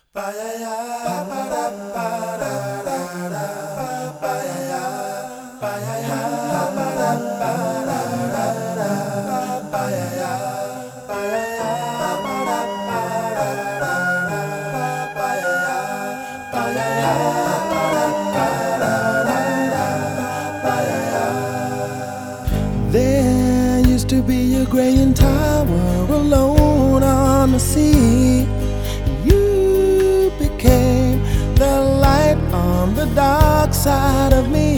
There used to be a graying tower alone on the sea. You became the light on the dark side of me.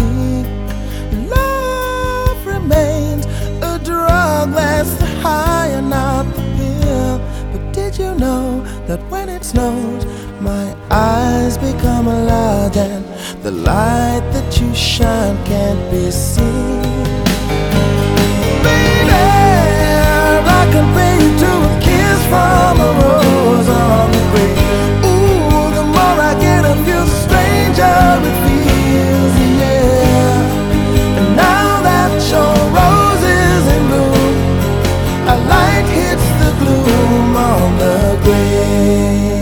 Love remains a drug that's the high and not the pill. But did you know that when it snows, my eyes become large and the light that you shine can't be seen? I compare you to a kiss from a rose on the grave. Ooh, the more I get of you, the stranger it feels, yeah. And now that your rose is in bloom, a light hits the gloom on the grave.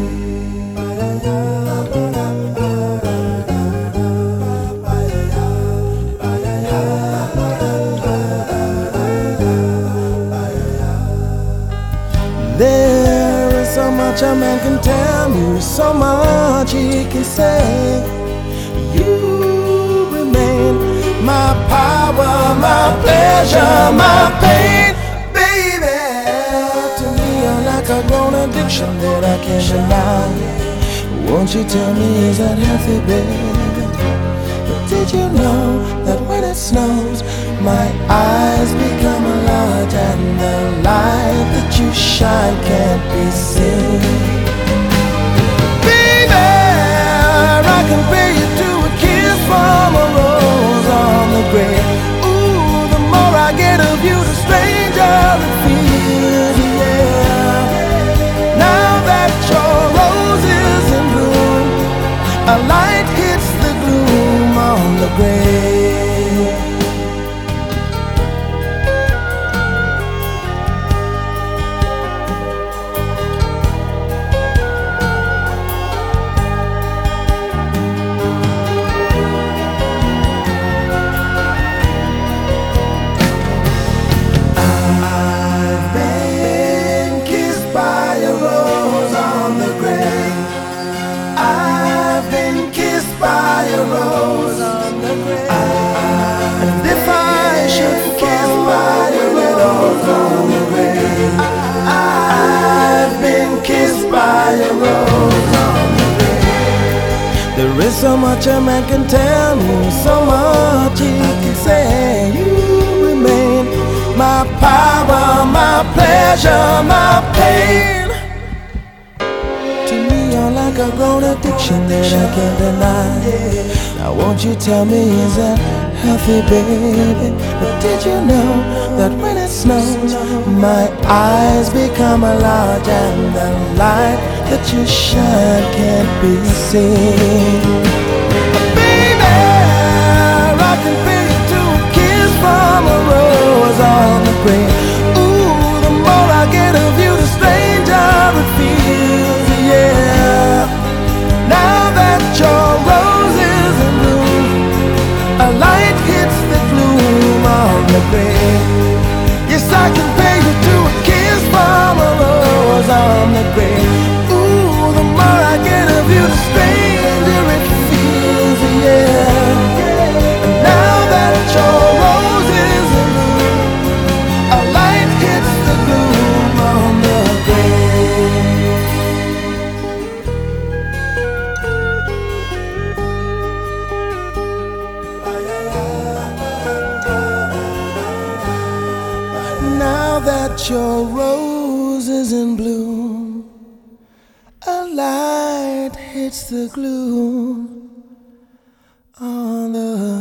There is so much a man can tell you, so much he can say. You remain my power, my pleasure, my pain, baby. To me you're like a grown addiction that I can't deny. Won't you tell me, is that healthy, baby? But did you know that when it snows, my eyes become large and the light that you shine can't be seen? Baby, I compare you to a kiss from a rose on the grave. Ooh, the more I get of you, the stranger it feels, yeah. Now that your rose is in bloom, a light hits the gloom on the grave. And if I should kiss by a rose on the grave, I've been kissed by a rose on the grave. There is so much a man can tell me, so much he can say. You remain my power, my pleasure, my pain. To me you're like a grown addiction that I can't deny. Now won't you tell me, is that healthy, baby? But did you know that when it snows, my eyes become large and the light that you shine can't be seen? Baby, I compare you to a kiss from a rose on the grave. Ooh, the more I get of you, the stranger it feels, yeah. Now that your rose is in bloom, a light hits the gloom on the grave. Yes, I compare you to a kiss from a rose on the grave. Ooh, the more I get of you, the stranger it feels, yeah. And now that your rose is in bloom, a light hits the gloom on the grave. Now that your rose is in bloom, a light hits the gloom on the